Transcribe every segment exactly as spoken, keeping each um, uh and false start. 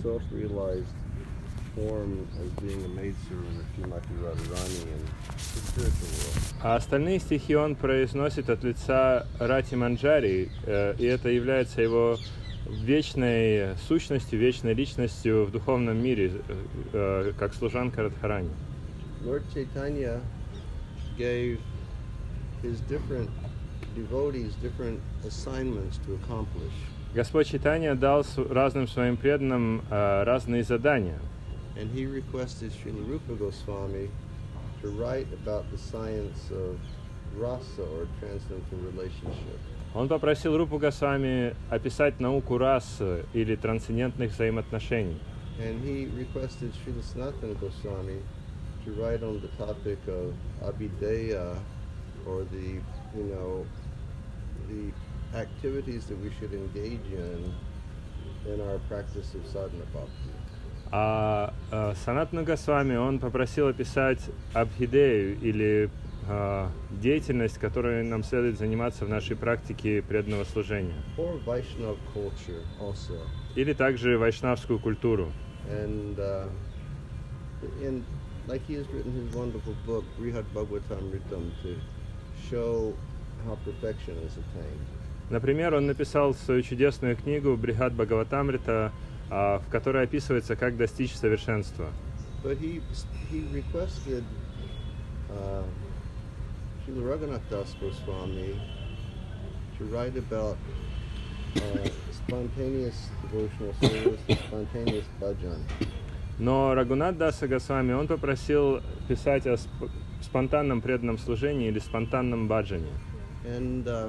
self-realized form as being a maidservant of Srimati Radharani in the spiritual world. А остальные стихи он произносит от лица Рати Манджари, э, и это является его вечной сущностью, вечной личностью в духовном мире, э, как служанка Радхарани. Lord Chaitanya gave his different devotees different assignments to accomplish. Господь Чайтанья дал разным своим преданным э, разные задания. And he requested Srila Rupa Goswami to write about the science of rasa, or transcendental relationship. Он попросил Рупу Госвами описать науку расы или трансцендентных взаимоотношений. And he requested Srila Sanatana Goswami to write on the topic of abhideya, or the, you know, the activities that we should engage in in our practice of sadhana bhakti. А э, Санатана Госвами он попросил описать абхидею или э, деятельность, которой нам следует заниматься в нашей практике преданного служения. Or Vaishnava culture also. Или также вайшнавскую культуру. And uh, in, like he has written his wonderful book, Brihad Bhagavatamritam, to show how perfection is attained. Например, он написал свою чудесную книгу Брихад Бхагаватамрита, в которой описывается, как достичь совершенства. But he, he requested uh, Srila Raghunath Das Goswami to write about uh, spontaneous devotional service, spontaneous bhajan. Но Рагунат Даса Госвами он попросил писать о сп- спонтанном преданном служении или спонтанном баджане. And uh,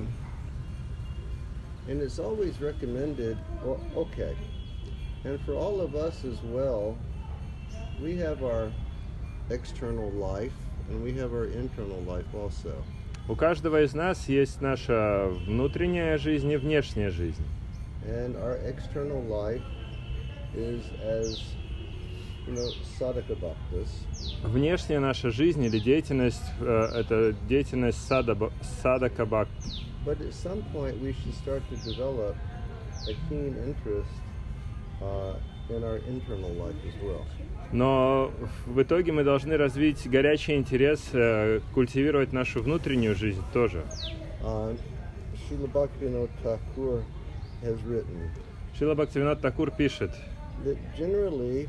and it's always recommended. Well, okay. And for all of us as well, we have our external life and we have our internal life also. У каждого из нас есть наша внутренняя жизнь и внешняя жизнь. And our external life is as, you know, sadhaka bhaktas. Внешняя наша жизнь или деятельность э, это деятельность сада, садака бхакти. But at some point we should start to develop a keen interest Uh, in our internal life as well. Но в итоге мы должны развить горячий интерес, э, культивировать нашу внутреннюю жизнь тоже. Uh, Srila Bhaktivinoda Thakur has written. Шрила Бхактивинод Такур пишет, That generally,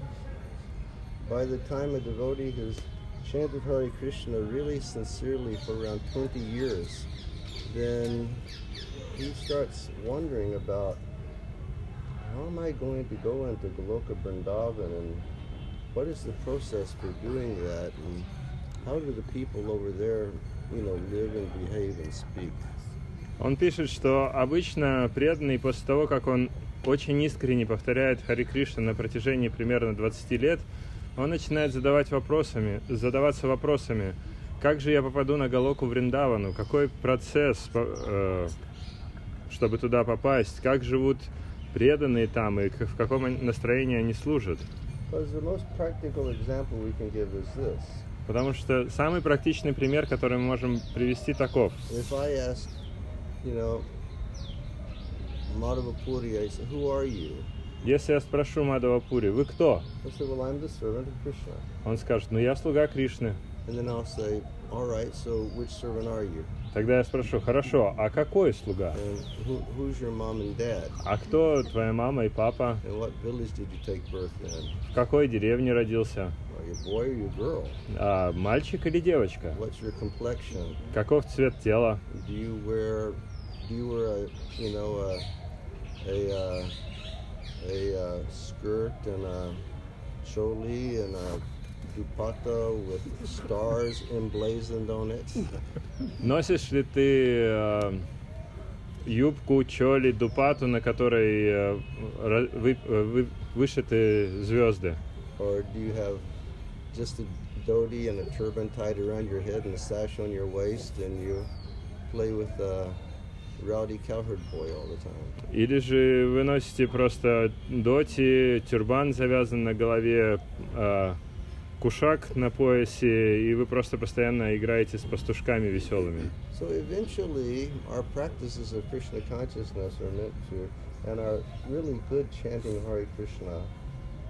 by the time a devotee has chanted Hare Krishna really sincerely for around twenty years, then he starts wondering about, how am I going to go into Goloka Vrindavan, and what is the process for doing that, and how do the people over there, you know, live and behave and speak? Он пишет, что обычно преданный после того, как он очень искренне повторяет Харе Кришна на протяжении примерно двадцати лет, он начинает задавать вопросами, задаваться вопросами, как же я попаду на Галоку Вриндавану, какой процесс, э, чтобы туда попасть, как живут преданные там и в каком настроении они служат. Потому что самый практичный пример, который мы можем привести, таков. Ask, you know, Madhavapuri, I say, who are you? Если я спрошу Мадхавапури, вы кто? Say, well, I'm the servant of Krishna. Он скажет, ну я слуга Кришны. And then I'll say, all right, so which servant are you? Тогда я спрошу, хорошо, а какой слуга? Who, who's your mom and dad? А кто твоя мама и папа? And what village did you take birth in? В какой деревне родился? Are you a boy or you a girl? А, мальчик или девочка? What's your complexion? Каков цвет тела? Do you wear, do you wear a, you know, a, a, a, a, a skirt and a choli and a dupatta with stars emblazoned on it? Носишь ли ты э, юбку, чоли, дупату, на которой э, вы, вы, вышиты звезды? Or do you have just a dhoti and a turban tied around your head and a sash on your waist, and you play with a rowdy cowherd boy all the time? Или же вы носите просто доти, тюрбан завязан на голове, э, кушак на поясе, и вы просто постоянно играете с пастушками веселыми. So eventually, our practices of Krishna consciousness are meant to, and our really good chanting Hare Krishna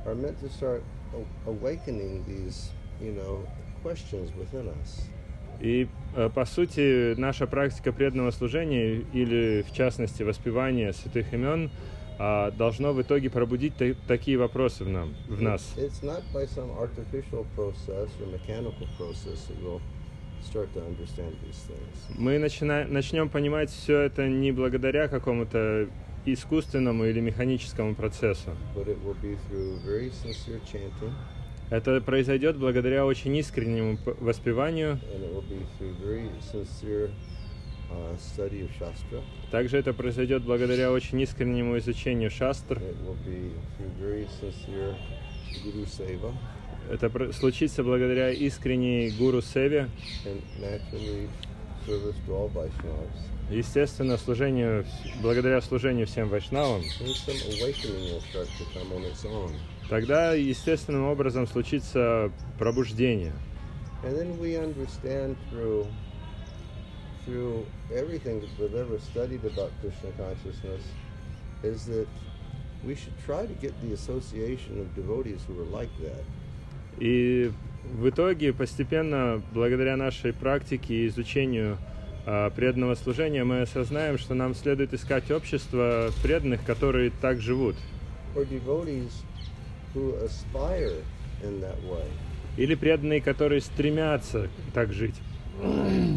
are meant to start awakening these, you know, questions within us. И, по сути, наша практика преданного служения, или, в частности, воспевания святых имен, должно в итоге пробудить та- такие вопросы в, нам, в нас. It's not by some artificial process or mechanical process that we'll start to understand these things. Мы начина- начнем понимать все это не благодаря какому-то искусственному или механическому процессу. But it will be through very sincere chanting. Это произойдет благодаря очень искреннему воспеванию. And it will be through very sincere uh, study of Shastra. Также это произойдет благодаря очень искреннему изучению шастр. It will be through very sincere Guru Seva. Это про- случится благодаря искренней гуру севе. And naturally service to all Vaishnavas. Естественно, служению, благодаря служению всем вайшнавам. Then some awakening will start to come on its own. Тогда естественным образом случится пробуждение. And then we understand through through everything that we've ever studied about Krishna consciousness is that we should try to get the association of devotees who are like that. И в итоге постепенно, благодаря нашей практике и изучению а, преданного служения, мы осознаем, что нам следует искать общество преданных, которые так живут. Or devotees who aspire in that way. Или преданные, которые стремятся так жить. You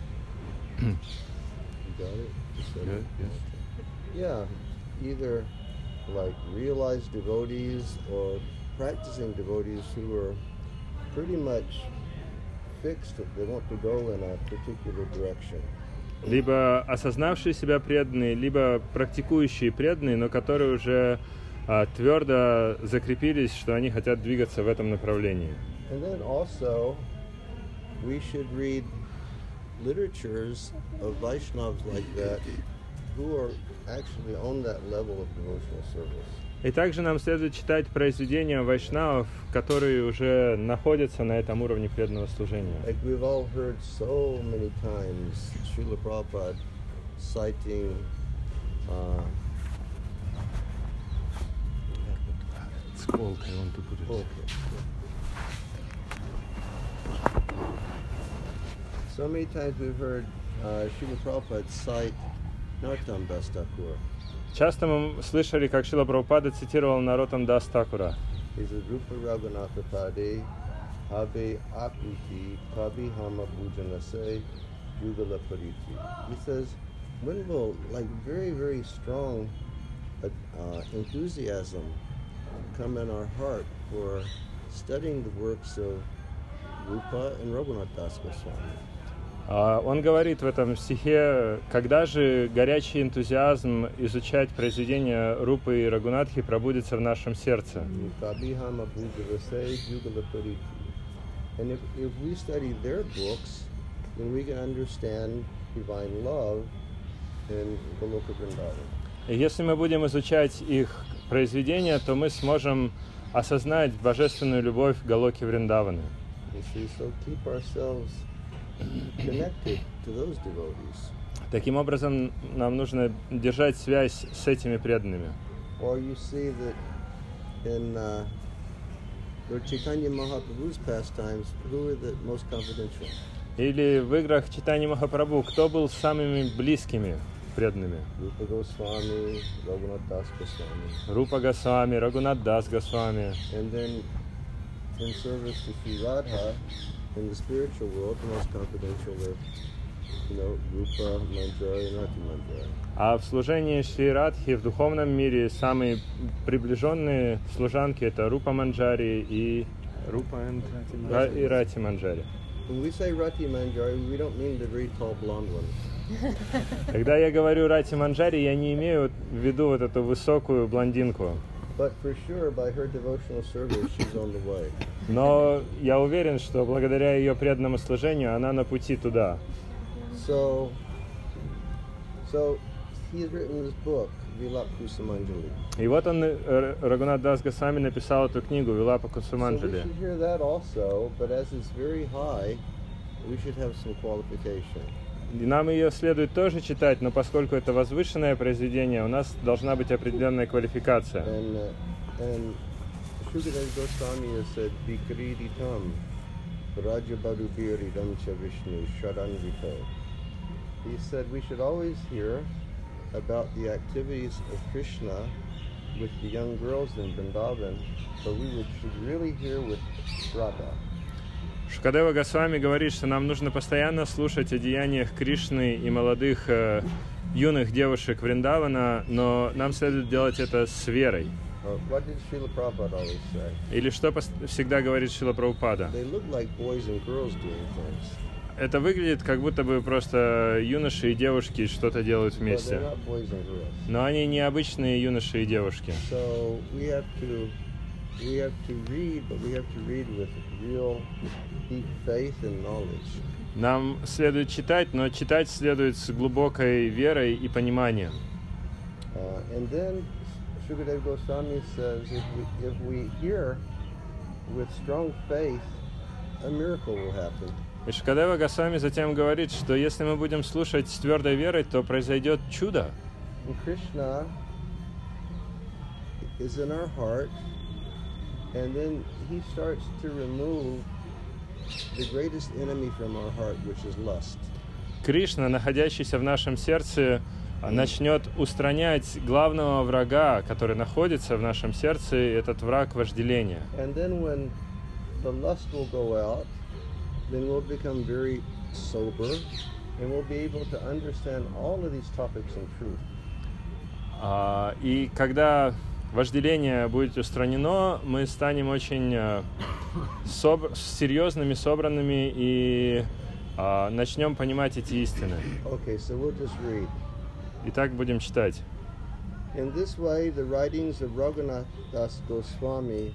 got it? You said it? Yeah, either like realized devotees or practicing devotees who are pretty much fixed that they want to go in a particular direction. Либо осознавшие себя преданные, либо практикующие преданные, но которые уже а, твердо закрепились, что они хотят двигаться в этом направлении. And then also, we should read literatures of Vaishnavas like that who are actually on that level of devotional service. И также нам следует читать произведения вайшнавов, которые уже находятся на этом уровне преданного служения. Like we've all heard so many times, Srila Prabhupada citing uh, It's cold, I want to put it. okay. So many times we've heard uh, Srila Prabhupada cite Narottam Das Thakur. Часто мы слышали, как Шрила Прабхупада цитировал Нароттам Дас Такура. He says, Rupa Raghunatha Pade, Habe Akuti, Kabi Hama Pujanase, Yugala Pariti. He says, when will like very, very strong uh, uh, enthusiasm come in our heart for studying the works of Rupa and Raghunath Das Goswami. Он говорит в этом стихе, когда же горячий энтузиазм изучать произведения Рупы и Рагунатхи пробудется в нашем сердце. Kabi Hama Pujanase, Yugala Pariti. And if, if we study their books, then we can understand divine love in Goloka Vrindavan. И если мы будем изучать их произведения, то мы сможем осознать божественную любовь Галоки Вриндаваны. You see, so keep ourselves connected to those devotees. Таким образом, нам нужно держать связь с этими преданными. Or you see that in uh, Lord Chaitanya Mahaprabhu's pastimes, who are the most confidential? Или в играх Чайтаньи Махапрабху, кто был самыми близкими преданными? Rupa Goswami, Raghunath Das Goswami. Рупа Госвами, Рагунат Дас Госвами. And then in service to Sri Radha, in the spiritual world, the most confidential are, you know, Rupa Manjari and Rati Manjari. А в служении Шри Радхи в духовном мире самые приближенные служанки это Рупа Манджари и Рупа и Рати Манджари. When we say Rati Manjari, we don't mean the very tall blonde one. Когда я говорю Рати Манджари, я не имею в виду вот эту высокую блондинку. But for sure, by her devotional service, she's on the way. Но я уверен, что благодаря ее преданному служению она на пути туда. So, so he's written this book, Vilapa Kusumanjali. И вот он, Рагунат Дас Госвами, написал эту книгу Вилапа So we Кусуманджали. should hear that also, but as it's very high, we should have some qualification. И нам ее следует тоже читать, но поскольку это возвышенное произведение, у нас должна быть определенная квалификация. And, uh, and Shukadeva Goswami has said, Vikriditam, Rajabadubhiridam cha Vishnu Sharanvito. He said we should always hear about the activities of Krishna with the young girls in Vrindavan, but we would, should really hear with Radha. Шукадева Госвами говорит, что нам нужно постоянно слушать о деяниях Кришны и молодых э, юных девушек Вриндавана, но нам следует делать это с верой. Uh, what did Srila Prabhupada always say? Или что пос- всегда говорит Шрила Прабхупада? They look like boys and girls doing things. Это выглядит, как будто бы просто юноши и девушки что-то делают But вместе. they're not boys and girls. Но они не обычные юноши и девушки. So we have to we have to read, but we have to read with real deep faith and knowledge. Нам следует читать, но читать следует с глубокой верой и пониманием. Uh, and then Shukadeva Goswami says if we, if we hear with strong faith, a miracle will happen. И Шукадева Госвами затем говорит, что если мы будем слушать с твердой верой, то произойдет чудо. And Krishna is in our heart, and then he starts to remove the greatest enemy from our heart, which is lust. Кришна, находящийся в нашем сердце, начнет устранять главного врага, который находится в нашем сердце, этот враг вожделения. And then when the lust will go out, then we'll become very sober, and we'll be able to understand all of these topics in truth. А, и когда вожделение будет устранено, мы станем очень а, собр- серьезными, собранными и а, начнем понимать эти истины. Okay, so we'll just read. Итак, будем читать. In this way, the writings of Raghunath Das Goswami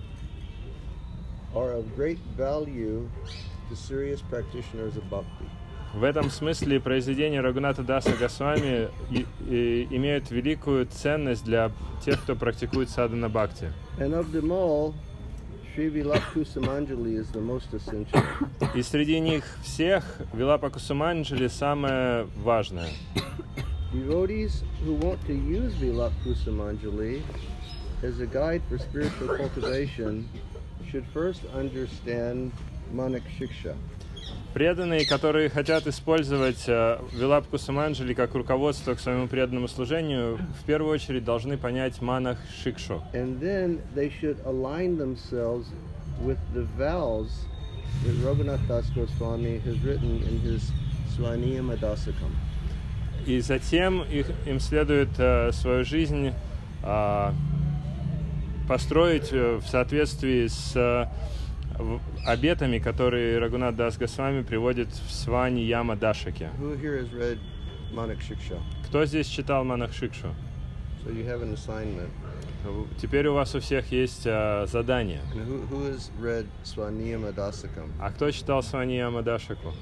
are of great value to serious practitioners of bhakti. В этом смысле произведения Рагуната Даса Госвами и- и имеют великую ценность для тех, кто практикует садхана бхакти. And of them all, Sri Vilakkusamanjali is the most essential. И среди них всех Вилапа Кусуманджали самое важное. Devotees who want to use Vilakkusamanjali as a guide for spiritual cultivation should first understand Manak Shiksha. Преданные, которые хотят использовать э, Вилапа Кусуманджали как руководство к своему преданному служению, в первую очередь должны понять Манах Шикшу. And then they should align themselves with the vows that Raghunath Das Goswami has written in his Swaniyama Dasakam. И затем их, им следует э, свою жизнь э, построить э, в соответствии с э, в- обетами, которые Рагунат Дас Госвами приводит в Свани Яма Дашаке. Who here has read Manak Shiksha? Кто здесь читал Манах Шикшу? So you have an assignment. Теперь у вас у всех есть э, задание. And who, who has read Swaniyama Dasakam? А кто читал Свани Яма Дашаку?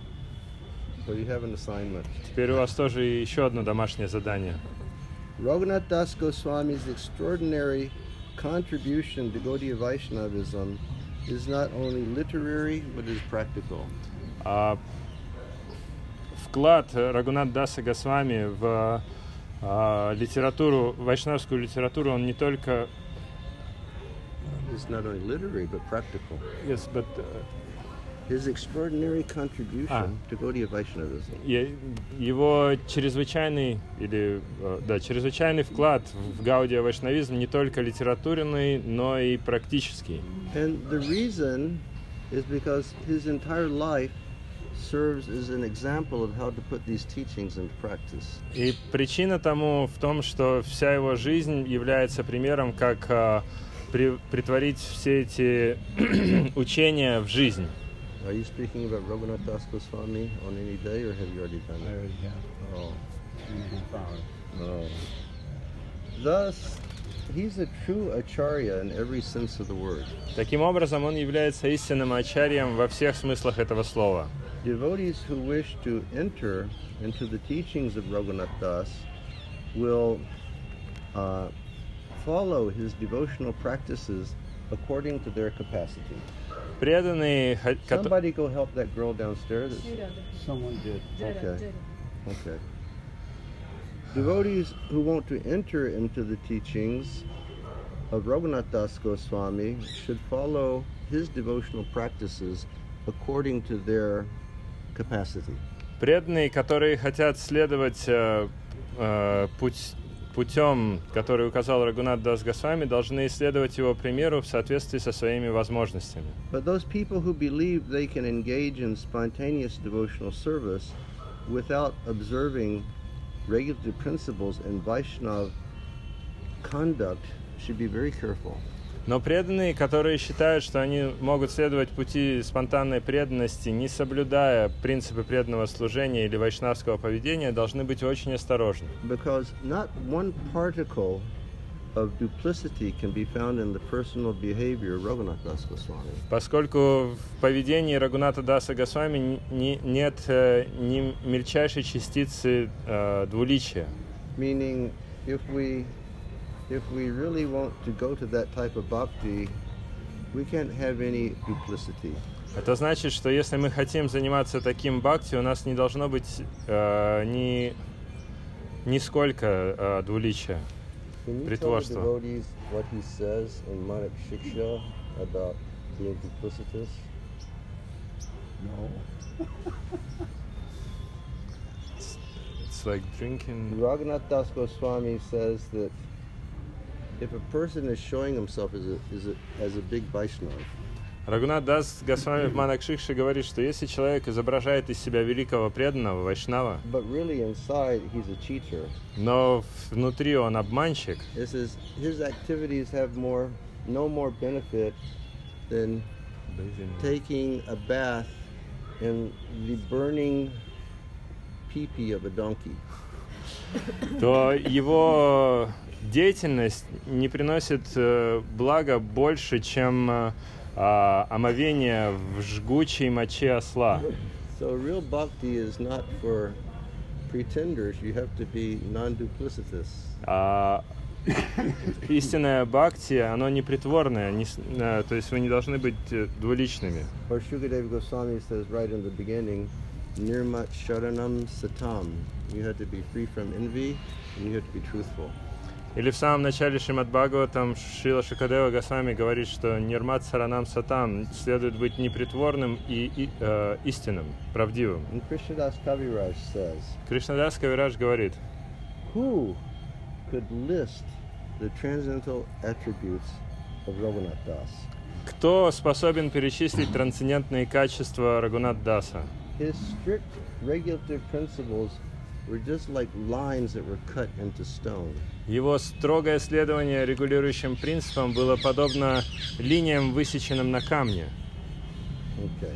So you have an assignment. Теперь у вас тоже еще одно домашнее задание. Raghunath Das Goswami's extraordinary contribution to Gaudiya Vaishnavism is not only literary, but is practical. А, вклад Рагунат Даса Госвами в а, литературу, вайшнавскую литературу, он не только It's not only literary, but practical. yes, but, His extraordinary contribution Ah. to Gaudiya Vaishnavism. э, его чрезвычайный или э, да, чрезвычайный вклад в Гаудия вайшнавизм не только литературный, но и практический. And the reason is because his entire life serves as an example of how to put these teachings into practice. И причина тому в том, что вся его жизнь является примером, как а, при- притворить все эти учения в жизнь. Are you speaking about Raghunath Das Goswami on any day, or have you already done I it? already have. Oh, In a half hour. no. Thus, he's a true acharya in every sense of the word. Таким образом, он является истинным ачарьем во всех смыслах этого слова. Devotees who wish to enter into the teachings of Raghunath Das will uh, follow his devotional practices according to their capacity. Преданные, ха- кото- Somebody go help that girl downstairs. Someone did. Okay. Okay. Devotees who want to enter into the teachings of Raghunath Das Goswami should follow his devotional practices according to their capacity. Преданные, которые хотят следовать э, э, путь, путем, который указал Рагунат Дас Госвами, должны следовать его примеру в соответствии со своими возможностями. But those people who believe they can engage in spontaneous devotional service without observing regulative principles and Vaishnava conduct should be very careful. Но преданные, которые считают, что они могут следовать пути спонтанной преданности, не соблюдая принципы преданного служения или вайшнавского поведения, должны быть очень осторожны. Because not one particle of duplicity can be found in the personal behavior of Raghunath Das Goswami. Поскольку в поведении Рагуната Даса Госвами не, нет э, ни мельчайшей частицы э, двуличия. Meaning, if we if we really want to go to that type of bhakti, we can't have any duplicity. Это значит, что если мы хотим заниматься таким бхакти, у нас не должно быть э, ни нисколько э, двуличия, Can you притворства. tell the devotees what he says in Manak Shiksha about being duplicitous? No. It's, it's like drinking. Raghunath Das Goswami says that if a person is showing himself as a, as a, as a big Vaishnava, Рагунат Дас Госвами в Манак Шикше говорит, что если человек изображает из себя великого преданного вайшнава, but really inside he's a cheater, но внутри он обманщик, it says his activities have more, no more benefit than taking a bath in the burning pee-pee of a donkey. то его деятельность не приносит э, блага больше, чем э, э, омовение в жгучей моче осла. So real bhakti is not for pretenders. You have to be non-duplicitous. А истинное бхакти, оно не притворное, не, с- э, то есть вы не должны быть э, двуличными. Or Shukadeva Goswami says right in the beginning, Nirmat Sharanam Satam. You have to be free from envy and you have to be truthful. Или в самом начале Шримад Бхагаватам Шрила Шукадева Госвами говорит, что Нирмат Саранам Сатам следует быть непритворным и, и э, истинным, правдивым. And Krishnadas Kaviraj says, Кришнадас Кавирадж говорит, who could list the transcendental attributes of Raghunath Das? кто способен перечислить трансцендентные качества Рагунат Даса? His strict regulative principles were just like lines that were cut into stone. Его sтрогое следование регулирующим принципам было подобно линиям, высеченным на камне. Okay.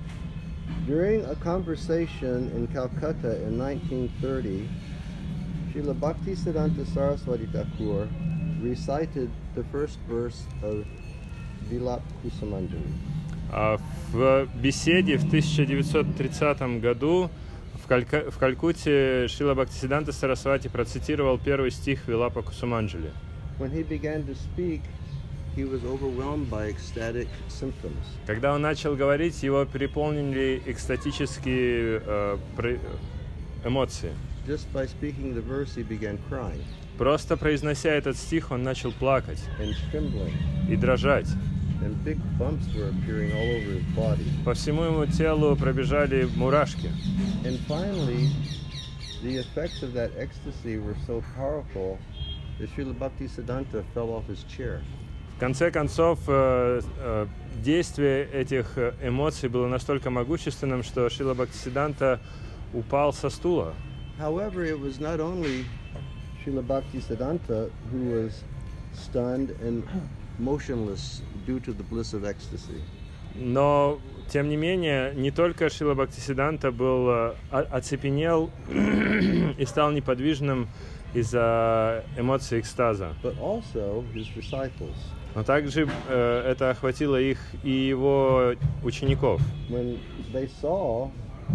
During a conversation in Calcutta in nineteen thirty, Srila Bhaktisiddhanta Saraswati Thakur recited the first verse of Vilap Kusumanjali. А В беседе в тысяча девятьсот тридцатом году в, Калька- в Калькутте Шрила Бхактисиддханта Сарасвати процитировал первый стих Вилапа Кусуманджали. When he began to speak, he was overwhelmed by ecstatic symptoms. Когда он начал говорить, его переполнили экстатические э, про- эмоции. Just by speaking the verse, he began crying Просто произнося этот стих, он начал плакать and trembling, и дрожать. and big bumps were appearing all over his body. По всему ему телу пробежали мурашки. And finally, the effects of that ecstasy were so powerful that Srila Bhaktisiddhanta fell off his chair. В конце концов, э, э, действие этих э, эмоций было настолько могущественным, что Шрила Бхактисиддханта упал со стула. However, it was not only Srila Bhaktisiddhanta who was stunned and motionless due to the bliss of ecstasy. Но, тем не менее, не только Шрила Бхактисиддханта был э, о- оцепенел и стал неподвижным из-за эмоций экстаза, But also his disciples. но также э, это охватило их и его учеников. When they saw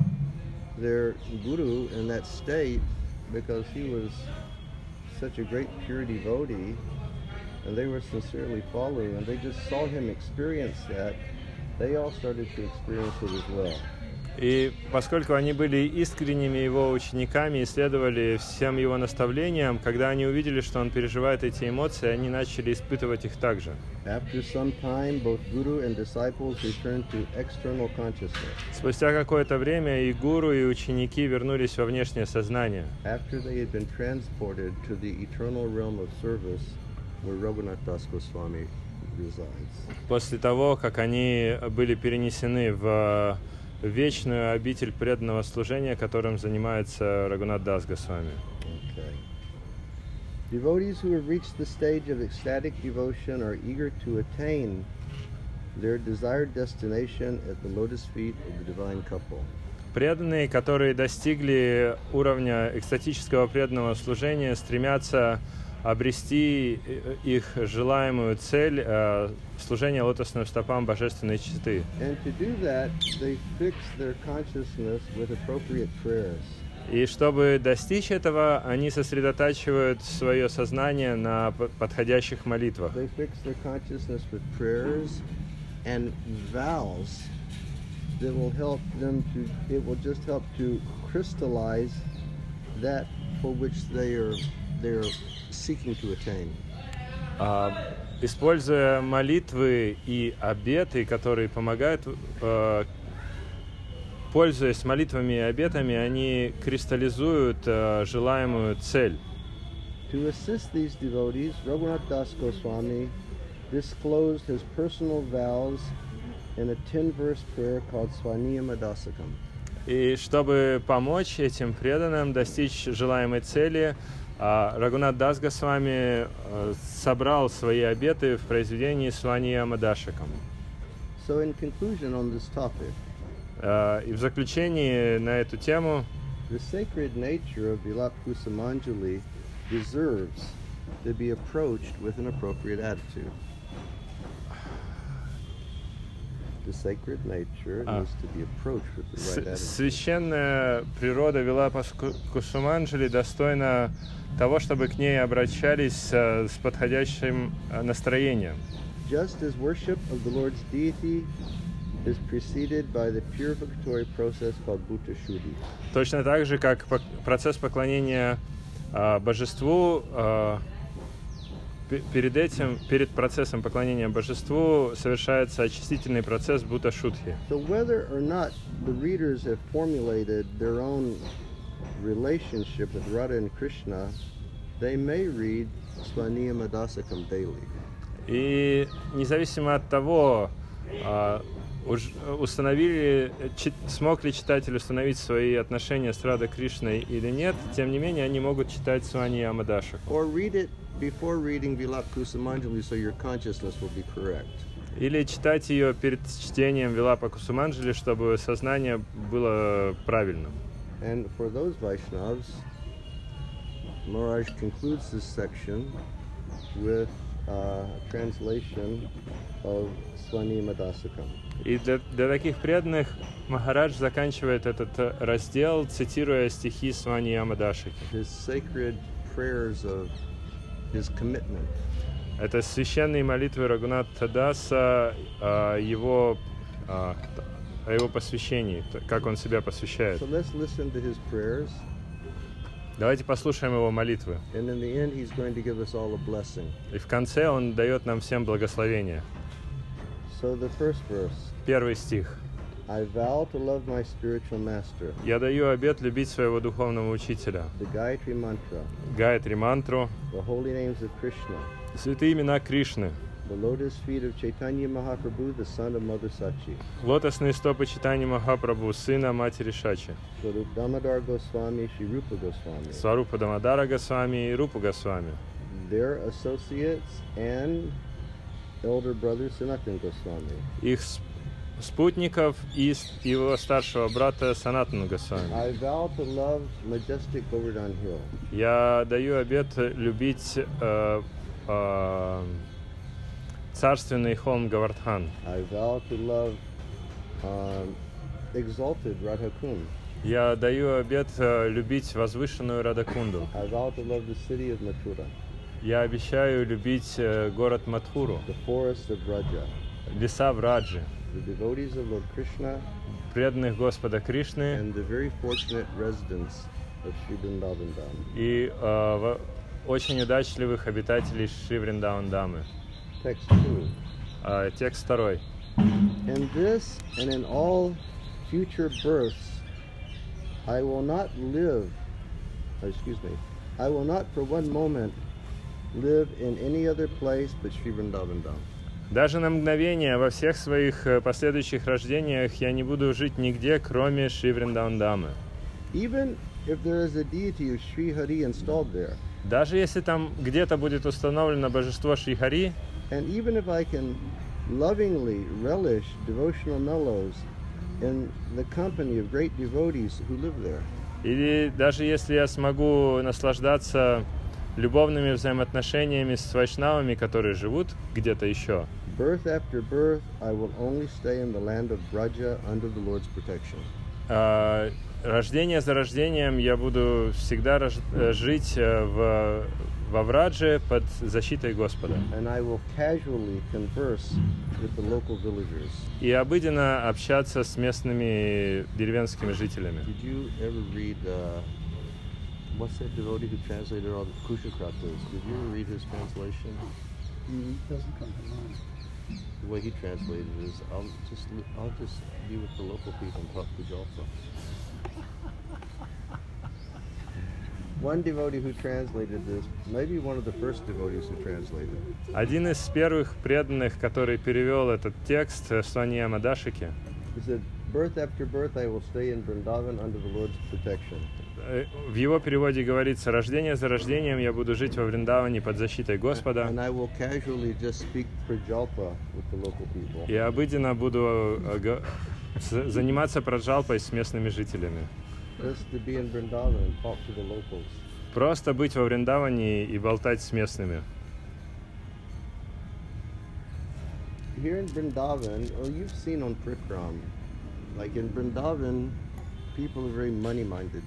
their guru in that state, because he was such a great pure devotee, and they were sincerely following, and they just saw him experience that, they all started to experience it as well. И поскольку они были искренними его учениками и следовали всем его наставлениям, когда они увидели, что он переживает эти эмоции, они начали испытывать их также. After some time, both guru and disciples returned to external consciousness. Спустя какое-то время и гуру, и ученики вернулись во внешнее сознание. After they had been transported to the eternal realm of service, where Raghunath Das Goswami resides. После того, как они были перенесены в вечную обитель преданного служения, которым занимается Рагунат Дас Госвами. Okay. Devotees who have reached the stage of ecstatic devotion are eager to attain their desired destination at the lotus feet of the divine couple. Преданные, которые достигли уровня экстатического преданного служения, стремятся обрести их желаемую цель э, служения лотосным стопам божественной читы. And to do that, they fix their consciousness with appropriate prayers. И чтобы достичь этого, они сосредотачивают свое сознание на подходящих молитвах. They fix their consciousness with prayers and vows that will help them to, it will just help to crystallize that for which they are, they are seeking to attain. Uh, используя молитвы и обеты, которые помогают, uh, пользуясь молитвами и обетами, они кристаллизуют uh, желаемую цель. To assist these devotees, Raghunath Das Goswami disclosed his personal vows in a ten-verse prayer called Swaniyama Dasakam. И чтобы помочь этим преданным достичь желаемой цели, Рагунат Дас Госвами собрал свои обеты в произведении Сванияма Дашакам. So in conclusion on this topic, и в заключении на эту тему, the sacred nature of Vilapa Kusumanjali deserves to be approached with an appropriate attitude. The sacred nature а. needs to be approached with the right attitude. Священная природа Вилапа Кусуманджали достойна того, чтобы к ней обращались с подходящим настроением. Just as worship of the Lord's deity is preceded by the purificatory process called Bhuta Shuddhi. Точно так же, как процесс поклонения а, божеству, а, перед этим, перед процессом поклонения божеству совершается очистительный процесс Бхута Шудхи. So whether or not the readers have formulated their own relationship with Radha and Krishna, they may read Swaniyama Dasakam daily. И независимо от того, а, уж установили, чи, смог ли читатель установить свои отношения с Радой Кришной или нет, тем не менее они могут читать Сванияма Дашакам. Or read it before reading Vilapa Kusumanjali, so your consciousness will be correct. Или читать ее перед чтением Вилапа Кусуманджали, чтобы сознание было правильным. And for those Vaishnavas, Maharaj concludes this section with uh, a translation of Swaniyama Dasakam. И для, для таких преданных Махарадж заканчивает этот раздел, цитируя стихи Сванияма Дашаки. His sacred prayers of his commitment. Это священные молитвы Рагунатха Даса о его, о его посвящении, как он себя посвящает. So let's listen to his prayers. Давайте послушаем его молитвы. And in the end, he's going to give us all a blessing. И в конце он дает нам всем благословение. So the first verse. Первый стих. I vow to love my spiritual master. Я даю обет любить своего духовного учителя. The Gayatri Mantra. Гайатри мантру. The holy names of Krishna. Святые имена Кришны. The lotus feet of Chaitanya Mahaprabhu, the son of Mother Sachi. Лотосные стопы Чайтаньи Махапрабху, сына матери Шачи. Swarup Damodar Goswami, Shri Rupa Goswami. Сварупа Дамодара Госвами и Рупа Госвами. Their associates and elder brother Sanatan Goswami. Их спутников и его старшего брата Санатана Госвами. I vow to love majestic Govardhan Hill. Я даю обет любить э, э, царственный холм Гавардхан. I vow to love um, exalted Radhakund. Я даю обет э, любить возвышенную Радакунду. I vow to love the city of Mathura. Я обещаю любить э, город Матхуру, The forest of Vraja. леса Враджи, the devotees of Lord Krishna, преданных Господа Кришны and the very fortunate residents of Sri Vrindavan Dham. и э, в- очень удачливых обитателей Шри Вриндаван Дамы. Text two. Э, текст второй. In this and in all future births, I will not live, oh, excuse me, I will not for one moment live in any other place but Sri Vrindavan Dham. Даже на mгновение во всех своих э, последующих рождениях я не буду жить нигде, кроме Шри Вриндаван Дамы. Even if there is a deity of Sri Hari installed there, Даже если там где-то будет установлено божество Шри Хари, and even if I can lovingly relish devotional mellows in the company of great devotees who live there, или даже если я смогу наслаждаться любовными взаимоотношениями с вайшнавами, которые живут где-то еще, birth after birth, I will only stay in the land of Braja under the Lord's protection. а, рождение за рождением я буду всегда рож- э, жить э, в, во Врадже под защитой Господа. And I will casually converse with the local villagers. И обыденно общаться с местными деревенскими жителями. Did you ever read, uh, what's that devotee who translated all the Kushakratas? Did you ever read his translation? Mm, doesn't come to mind. The way he translated it is, I'll just, li- I'll just be with the local people and talk to Jalpa. One devotee who translated this, maybe one of the first devotees who translated it, Один из первых преданных, который перевел этот текст, э, Суанья Мадашики, he said, birth after birth I will stay in Vrindavan under the Lord's protection. э, в его переводе говорится: рождение за рождением я буду жить во Вриндаване под защитой Господа, And I will casually just speak Prajalpa with the local people. и обыденно буду э, го- с- заниматься праджалпой с местными жителями. Just to be in Vrindavan and talk to the locals. Просто быть во Вриндаване и болтать с местными. Here in Vrindavan, well, you've seen on Prikram, like in Vrindavan, people are very money-minded.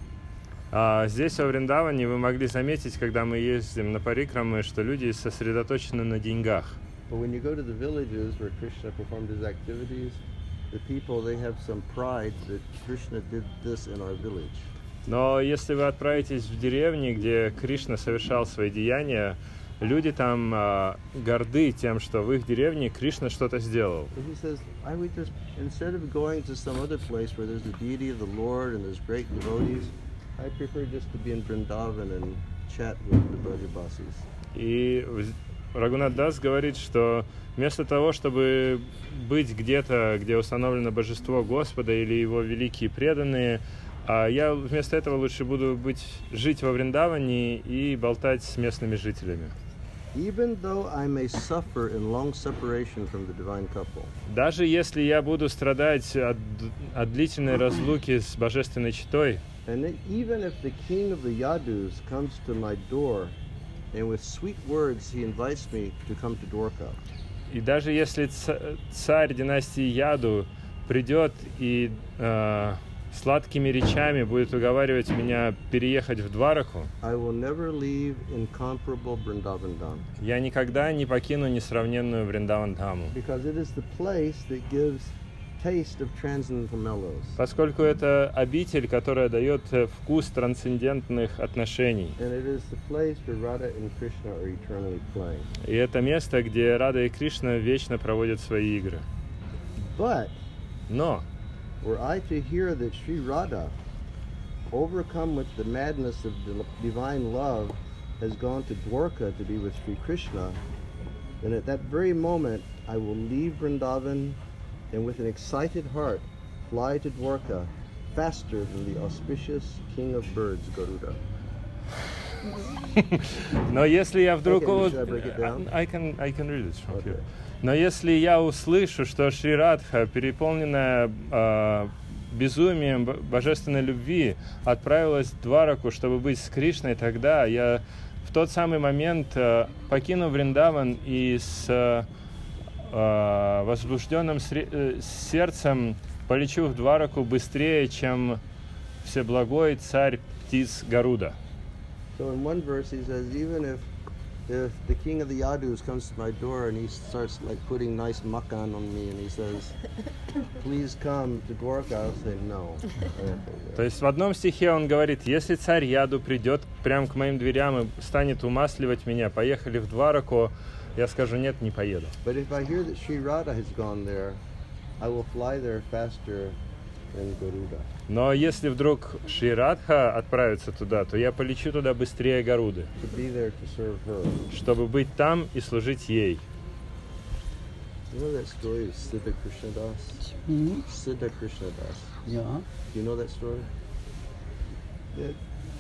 А здесь, во Вриндаване, вы могли заметить, когда мы ездим на парикрамы, что люди сосредоточены на деньгах. But when you go to the villages where Krishna performed his activities, the people, they have some pride that Krishna did this in our village. Но если вы отправитесь в деревни, где Кришна совершал свои деяния, люди там а, горды тем, что в их деревне Кришна что-то сделал. And he says, I would just, instead of going to some other place where there's the deity of the Lord and there's great devotees, I prefer just to be in Vrindavan and chat with the Brajabasis. И в- Рагунат Дас говорит, что вместо того, чтобы быть где-то, где установлено божество Господа или его великие преданные, а я вместо этого лучше буду быть, жить во Вриндаване и болтать с местными жителями. Even though I may suffer in long separation from the divine couple, Даже если я буду страдать от, от длительной разлуки с божественной четой, and it- even if the king of the Yadus comes to my door and with sweet words he invites me to come to Dwarka, и даже если ца- царь династии Яду придет и э, сладкими речами будет уговаривать меня переехать в Двараку, I will never leave incomparable Vrindavan Dham, я никогда не покину несравненную Вриндаван-Дхаму, because it is the place that gives taste of transcendental mellows. поскольку это обитель, которая дает э, вкус трансцендентных отношений. And it is the place where Radha and Krishna are eternally playing. И это место, где Рада и Кришна вечно проводят свои игры. But Но were I to hear that Sri Radha, overcome with the madness of di- divine love, has gone to Dwarka to be with Sri Krishna, then at that very moment I will leave Vrindavan and with an excited heart fly to Dwarka faster than the auspicious king of birds, Garuda. Но если я вдруг... Okay, should I break it down? I can, I can read it from Okay. here. Но если я услышу, что Шри Радха, переполненная э, безумием б- божественной любви, отправилась в Двараку, чтобы быть с Кришной, тогда я в тот самый момент э, покину Вриндаван и с э, э, возбужденным сре- э, сердцем полечу в Двараку быстрее, чем всеблагой царь птиц Гаруда. So in one verse he says, even if if the king of the Yadus comes to my door and he starts like putting nice makan on me and he says, please come to Dwarka, I'll say no. То есть в одном стихе он говорит, если царь Яду придет прямо к моим дверям и станет умасливать меня, поехали в Двараку, я скажу, нет, не поеду. But if I hear that Sri Radha has gone there, I will fly there faster than Garuda. Но если вдруг Шри Радха отправится туда, то я полечу туда быстрее Гаруды, To be there to serve her. чтобы быть там и служить ей. You know that story of Siddha Krishnadas? Hmm? Siddha Krishnadas. Yeah. Do you know that story? That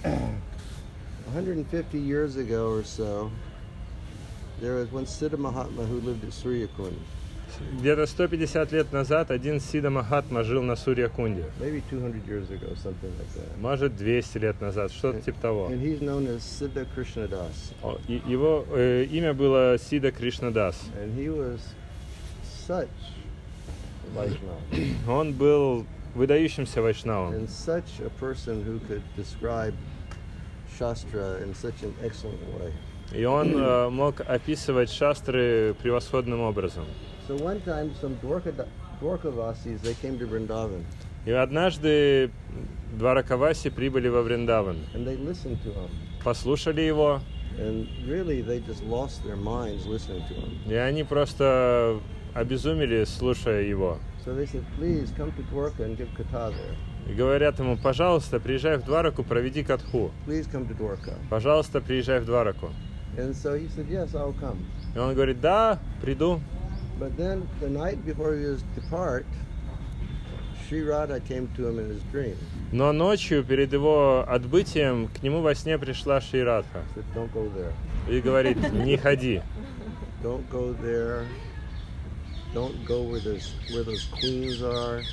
one hundred fifty years ago or so, there was one Siddha Mahatma who lived at Suryakund. Где-то сто пятьдесят лет назад один Сидха Махатма жил на Сурья-Кунде. Maybe two hundred years ago, something like that. Может, двести лет назад, что-то типа того. And he's known as Siddha Krishnadas. О, и- Его э, имя было Сидха Кришнадас. And he was such a Vaishnava. Он был выдающимся вайшнавом. And such a person who could describe Shastra in such an excellent way. И он э, мог описывать шастры превосходным образом. So one time some Dwarka, Dwarkavasis, they came to Vrindavan И однажды Дваракаваси прибыли во Вриндаван. and they listened to him. Послушали его, And really they just lost their minds listening to him. и они просто обезумели, слушая его. So they said, please come to Dwarka and give katha there. И говорят ему, пожалуйста, приезжай в Двараку, проведи катху. Please come to Dwarka. Пожалуйста, приезжай в Двараку. And so he said, yes, I'll come. И он говорит, да, приду. But then the night before he was to depart, Sri Radha came to him in his dream. Но ночью, перед его отбытием, к нему во сне пришла Шри Радха. Said, don't go there. И говорит, не ходи. Don't go there. Don't go where those where those queens are.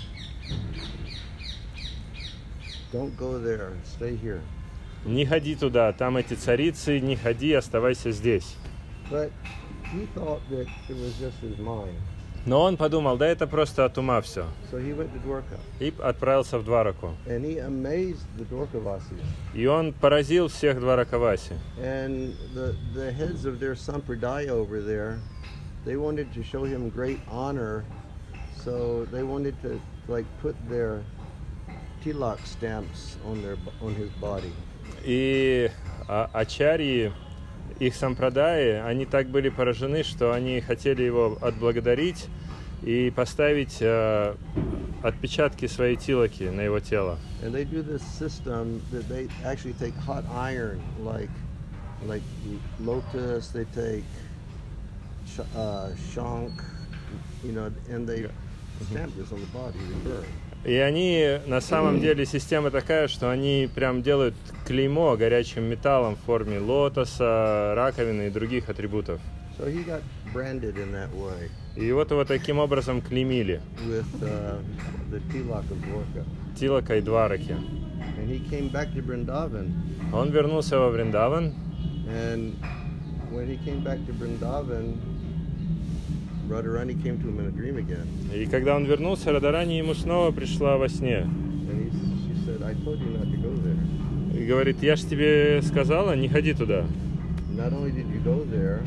Don't go there. Stay here. Не ходи туда, там эти царицы, не ходи, оставайся здесь. But he thought that it was just his mind. Но он подумал, да это просто от ума все. So he went to Dwarka. И отправился в Двараку. And he amazed the Dwarkavasis. И он поразил всех Дваракаваси. And the, the heads of their sampradaya over there, they wanted to show him great honor. So they wanted to like put their tilak stamps on their on his body. И а, ачарьи, их сампрадаи, они так были поражены, что они хотели его отблагодарить и поставить э, отпечатки своей тилаки на его тело. And they do this system that they actually take hot iron, like like lotus. They take sh- uh, shank, you know, and they stamp this on the body. They burn. И они, на самом деле, система такая, что они прям делают клеймо горячим металлом в форме лотоса, раковины и других атрибутов. So he got branded in that way И вот его таким образом клеймили. with uh, the tilak of Dwarka. Тилака и Двараки. And he came back to Vrindavan. Он вернулся во Вриндаван, And when he came back to Vrindavan, Radharani came to him in a dream again. и когда он вернулся, Радарани ему снова пришла во сне. And he, she said, I told you not to go there. И говорит, я ж тебе сказала, не ходи туда. Not only did you go there,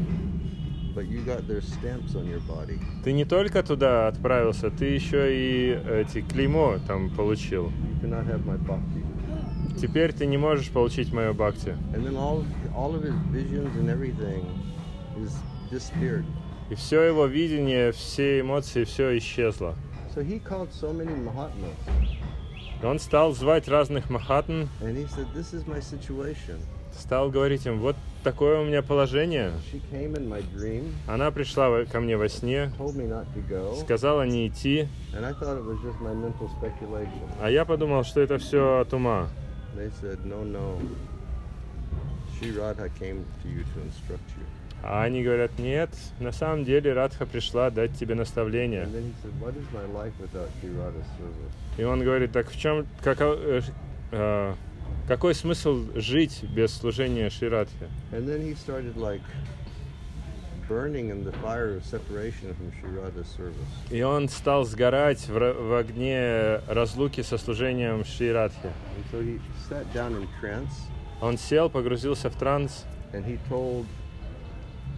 but you got their stamps on your body. Ты не только туда отправился, ты еще и эти клеймо там получил. You cannot have my bhakti. Теперь ты не можешь получить мое бхакти. And then all, all of his visions and everything is disappeared. И все его видение, все эмоции, все исчезло. So he called so many Mahatmas. И он стал звать разных махатм, And he said, this is my situation. стал говорить им, вот такое у меня положение. She came in my dream, Она пришла во- ко мне во сне, told me not to go, сказала не идти, and I thought it was just my mental speculation. а я подумал, что это все от ума. They said, no, no. Sri Radha came to you to instruct you. А они говорят, нет, на самом деле Радха пришла дать тебе наставление. And then he said, what is my life without Sri Radha's service? И он говорит, так в чем, каков- э, э, какой смысл жить без служения Шри Радхе? And then he started like burning in the fire of separation from Sri Radha's service. И он стал сгорать в, ра- в огне разлуки со служением Шри Радхи. And so he sat down in trance Он сел, погрузился в транс and he told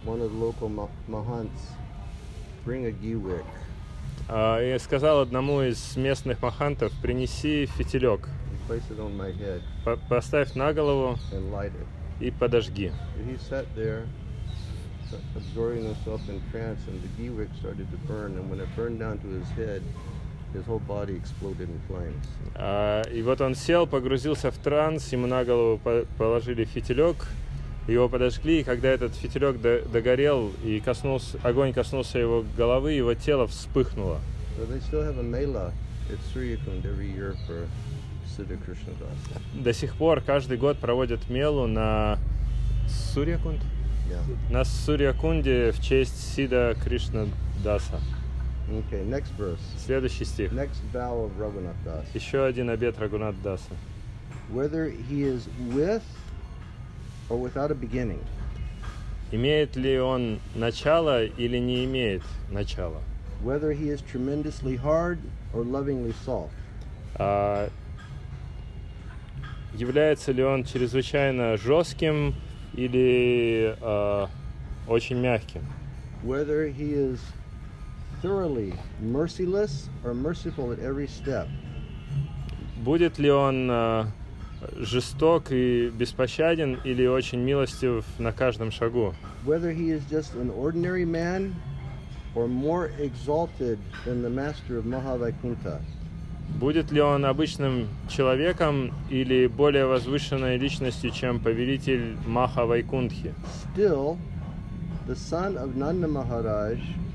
one of the local ma- mahants, bring a ghee wick. А, и сказал одному из местных махантов: принеси фитилек, And place it on my head по- поставь на голову and light it. и подожги. And he sat there, absorbing himself in trance, and the ghee wick started to burn. And when it burned down to his head, his whole body exploded in flames. А, и вот он сел, погрузился в транс, ему на голову по- положили фитилек, его подожгли, и когда этот фитилек до- догорел и коснулся, огонь коснулся его головы, его тело вспыхнуло. So they still have a mela at Suryakund every year for Siddha Krishna Das. До сих пор каждый год проводят мелу на Сурьякунд? Yeah. На Сурьякунде в честь Сида Кришна Даса. Okay, next verse. Следующий стих. Next vow of Raghunath Das. Еще один обет Рагунат Даса. Whether he is with or without a beginning, Имеет ли он начало или не имеет начала? whether he is tremendously hard or lovingly soft, А, является ли он чрезвычайно жестким или а, очень мягким? whether he is thoroughly merciless or merciful at every step, Будет ли он а, жесток и беспощаден или очень милостив на каждом шагу? whether he is just an ordinary man or more exalted than the master of Mahavaikuntha, Будет ли он обычным человеком или более возвышенной личностью, чем повелитель Маха Вайкунтхи? still the son of Nanda Maharaj,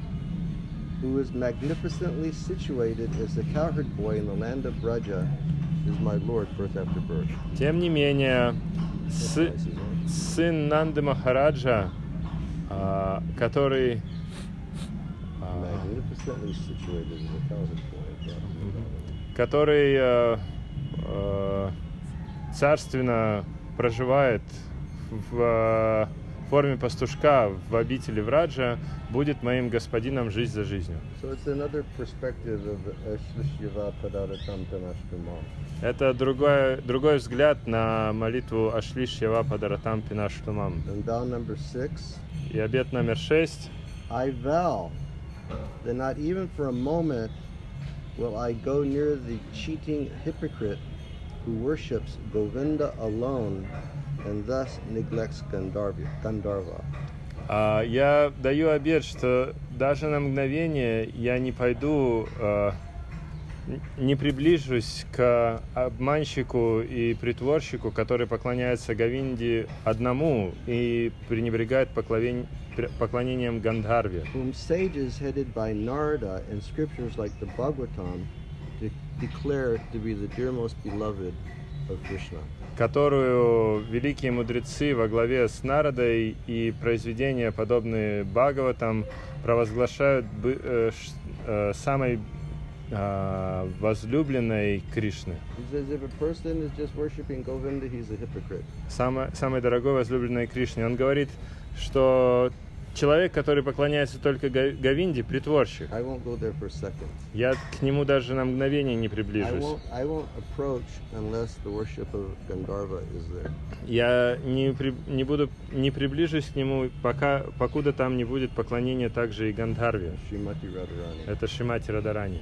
who is magnificently situated as the cowherd boy in the land of Braja, is my lord birth after birth. Тем не менее, сы- Nice, isn't it? сын Нанды Махараджа, а, который а, Magnificently situated as a cowherd boy. который э, э, царственно проживает в э, форме пастушка в обители Враджа, будет моим господином жизнь за жизнью. So it's another perspective of Ashlishyiva Padaratam Tanashtamam. Это другой, другой взгляд на молитву Ашлиш Ява Падаратам Пинаштумам. And vow number six, И обет номер шесть. I vow that not even for a moment will I go near the cheating hypocrite who worships Govinda alone and thus neglects Gandharva. Gandharva. А, я даю обет, что даже на мгновение я не пойду, а, н- не приближусь к обманщику и притворщику, который поклоняется Говинде одному и пренебрегает поклонен- пр- поклонением Гандхарве, Whom sages headed by Narada in scriptures like the Bhagavatam de- declare to be the dearmost beloved of Krishna. которую великие мудрецы во главе с Нарадой и произведения, подобные Бхагаватам, провозглашают бы- э, ш- э, самой э, возлюбленной Кришны. He says if a person is just worshiping Govinda, he's a hypocrite. Самой, самой дорогой возлюбленной Кришне. Он говорит, что человек, который поклоняется только Га- Говинде, притворщик. I won't go there for a second. Я к нему даже на мгновение не I приближусь. won't, I won't approach unless the worship of Gandharva is there. Я не, при- не буду, не приближусь к нему, пока, покуда там не будет поклонения также и Гандхарве. Srimati Radharani. Это Шримати Радарани.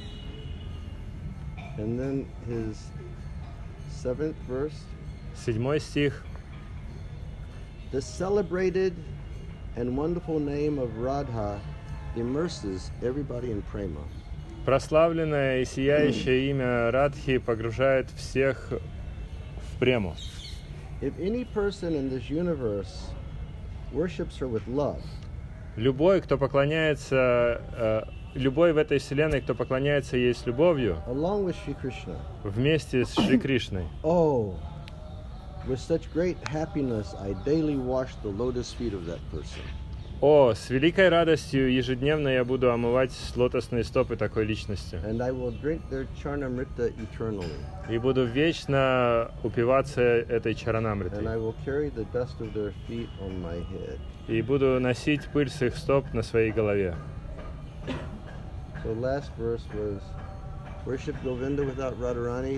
And then his seventh verse, Седьмой стих. the celebrated and wonderful name of Radha immerses everybody in prema. Прославленное и сияющее имя Радхи погружает всех в прему. If any person in this universe worships her with love, Любой, кто поклоняется, э, любой в этой вселенной, кто поклоняется ей с любовью, along with Sri Krishna, вместе с Шри Кришной, oh, with such great happiness, I daily wash the lotus feet of that person. о, с великой радостью ежедневно я буду омывать лотосные стопы такой личности. And I will drink their charnamrita eternally. И буду вечно упиваться этой And чаранамритой. I will carry the dust of their feet on my head. И буду носить пыль с их стоп на своей голове. So last verse was worship Govinda without Radharani.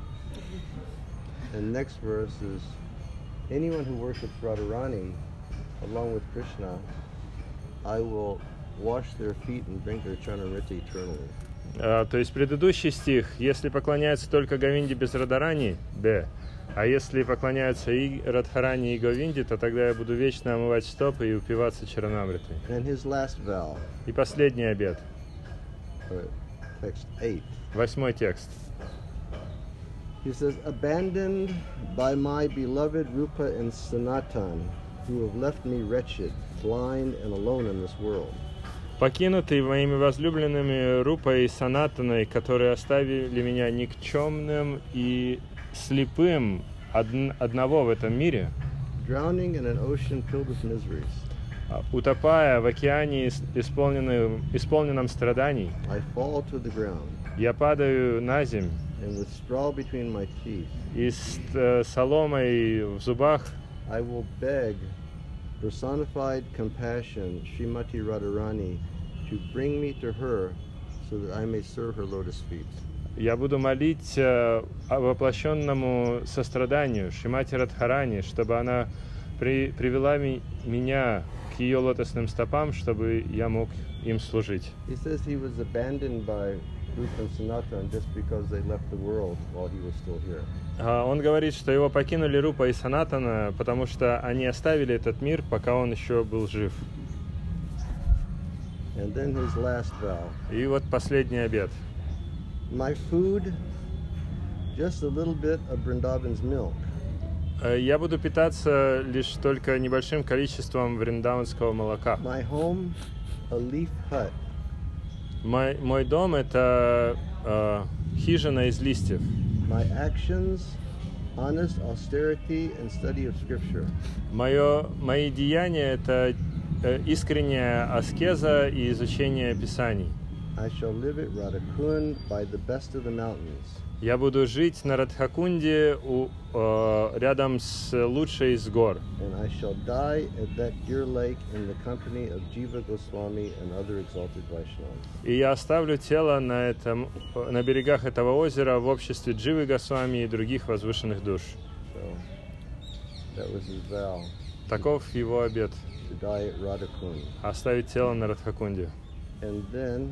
And next verse is anyone who worships Radharani along with Krishna, I will wash their feet and drink their Chanamrita eternally. А, то есть предыдущий стих: если поклоняются только Говинде без Радарани, Б, а если поклоняются и Радхарани, и Говинде, то тогда я буду вечно омывать стопы и упиваться Чаранамритой. And his last vow, И последний обет, uh, text eight. восьмой текст. He says, abandoned by my beloved Rupa and Sanatan, who have left me wretched, blind, and alone in this world. Покинутый моими возлюбленными Рупой и Санатаной, которые оставили меня никчемным и слепым од- одного в этом мире, Drowning in an ocean filled with miseries, утопая в океане, исполненном, исполненном страданий, I fall to the ground, я падаю на земь, and with straw between my teeth, и с э, соломой в зубах I will beg personified compassion, Srimati Radharani, to bring me to her so that I may serve her lotus feet. я буду молить э, о воплощенному состраданию Шримати Радхарани, чтобы она при, привела ми, меня к ее лотосным стопам, чтобы я мог им служить. He says he was abandoned by Rupa and Sanatan just because they left the world while he was still here. А он говорит, что его покинули Рупа и Санатана, потому что они оставили этот мир, пока он еще был жив. And then his last vow. И вот последний обет. My food, just a little bit of Vrindavan's milk. Э, Я буду питаться лишь только небольшим количеством вриндаванского молока. My home, a leaf hut. Мой, мой дом — это э, хижина из листьев. My actions, honest austerity and study of scripture. Мое, мои деяния — это э, искренняя аскеза и изучение Писаний. I shall live at Radhakund by the best of the mountains. Я буду жить на Радхакунде у, э, рядом с лучшей из гор. And I shall die at that dear lake in the company of Jiva Goswami and other exalted Vaishnavas. И я оставлю тело на, этом, на берегах этого озера в обществе Дживы Госвами и других возвышенных душ. So that was his vow, Таков его обет to die at Radhakund. — оставить тело на Радхакунде. And then,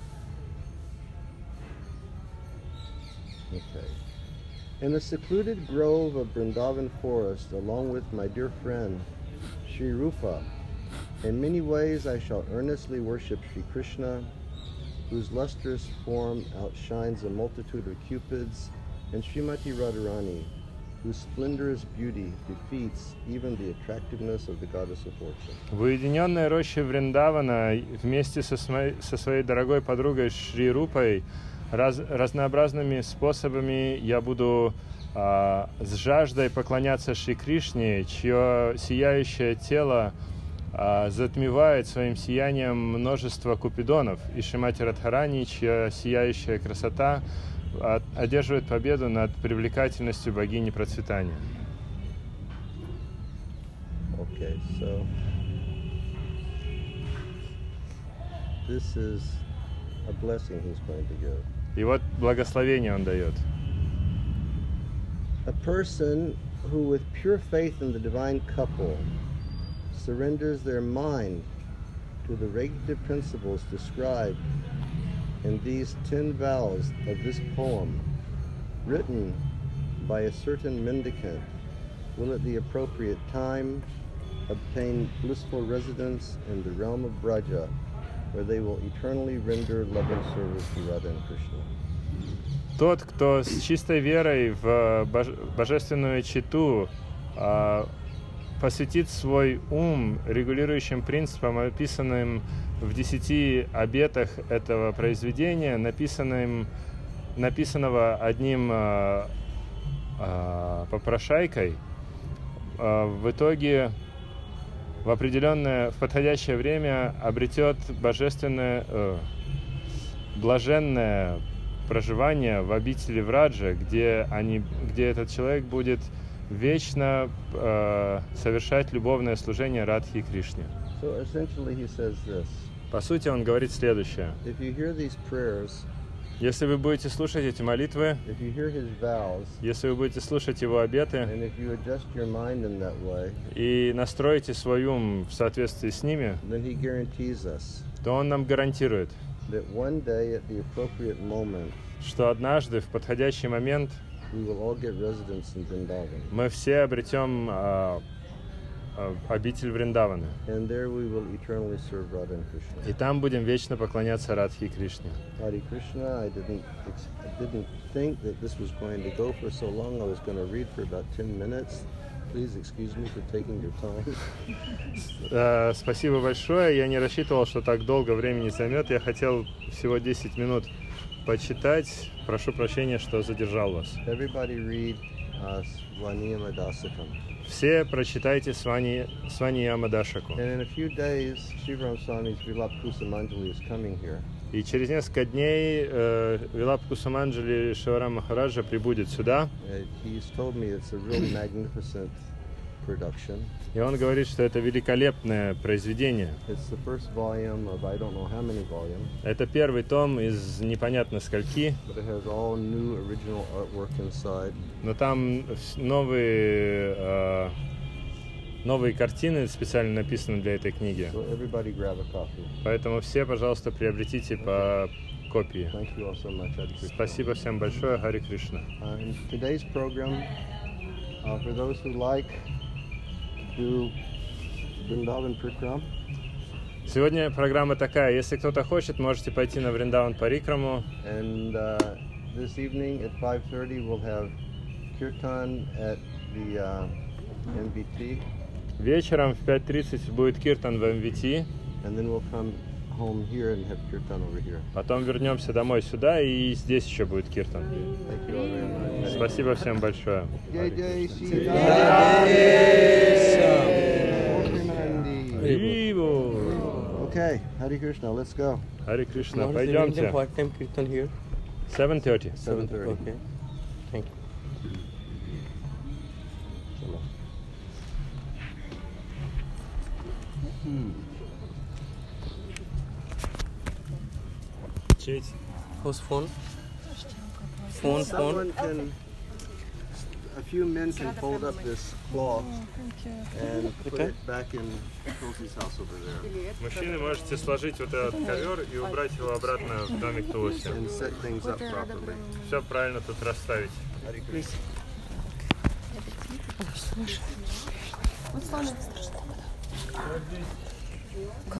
okay, in a secluded grove of Vrindavan forest, along with my dear friend Sri Rupa, in many ways I shall earnestly worship Sri Krishna, whose lustrous form outshines a multitude of cupids, and Srimati Radharani, whose splendorous beauty defeats even the attractiveness of the goddess of fortune. В уединенной роще Вриндавана вместе со, смо- со своей дорогой подругой Шри Рупой раз- разнообразными способами я буду а, с жаждой поклоняться Шри Кришне, чье сияющее тело а, затмевает своим сиянием множество купидонов, и Шримати Радхарани, чья сияющая красота а, одерживает победу над привлекательностью богини процветания. Okay, so this is a blessing he's going to give. И вот благословение он дает. A person who with pure faith in the divine couple surrenders their mind to the regulative principles described in these ten vows of this poem, written by a certain mendicant, will at the appropriate time obtain blissful residence in the realm of Braja, where they will eternally render loving service to Radha and Krishna. Тот, кто с чистой верой в боже- божественную читу а, посвятит свой ум регулирующим принципам, описанным в десяти обетах этого произведения, написанным, написанного одним а, а, попрошайкой, а, в итоге в определенное, в подходящее время обретет божественное, э, блаженное проживание в обители Враджа, где, они, где этот человек будет вечно э, совершать любовное служение Радхи и Кришне. So essentially he says this: По сути, он говорит следующее. if you hear these prayers Если вы будете слушать эти молитвы, if you hear his vows, если вы будете слушать его обеты and if you adjust your mind in that way, и настроите свой ум в соответствии с ними, then he guarantees us то он нам гарантирует, that one day at the appropriate moment, что однажды в подходящий момент we will all get residence in Vrindavan. мы все обретем а, а, обитель Вриндаваны. And there we will eternally serve Radha and И Krishna. там будем вечно поклоняться Радхе и Кришне. Hare Krishna, I didn't, ex- I didn't think that this was going to go for so long. I was going to read for about ten minutes. Please excuse me for taking your time. Э, Спасибо большое. Я не рассчитывал, что так долго времени займет. Я хотел всего десять минут почитать. Прошу прощения, что задержал вас. Everybody read uh, Svaniyama Dasakam. Все прочитайте Свани, Свани Ямадашаку. And in a few days, Shivaram Swami's Vilap Kusumanjali is coming here. И через несколько дней э, Вилап Кусаманджали Шиварам Махараджа прибудет сюда. Uh, he's told me it's a really magnificent production. И он говорит, что это великолепное произведение. It's the first volume of I don't know how many volumes, Это первый том из непонятно скольки, but it has all new original artwork inside. но там вс- новые, э, новые картины специально написаны для этой книги. So everybody grab a copy. Поэтому все, пожалуйста, приобретите по копии. Thank you all so much. Hare Krishna. Спасибо всем большое. Хари Кришна. Uh, in today's program, uh, for those who like to do Vrindavan Prikram, Сегодня программа такая. Если кто-то хочет, можете пойти на Вриндаван Парикраму. and uh, this evening at five thirty we'll have kirtan at the uh, M B T, Вечером в пять тридцать будет киртан в эм ви ти. and then we'll come home here and have kirtan over here. Потом вернемся домой сюда, и здесь еще будет киртан. Thank you all very much. Спасибо всем большое. Jai Jai Sri Виву! Okay, Hare Krishna, let's go. Хари Кришна, What is the reason пойдемте. what time kirtan here? семь тридцать. seven thirty. Okay. Thank you. Честь. Whose phone? Phone, phone. Someone can, a few men can fold up this cloth and put Okay. it back in Tulsi's house over there Мужчины, можете сложить вот этот ковер и убрать его обратно в домик Тулуси. and set things up properly. Все правильно тут расставить. Hare Krishna.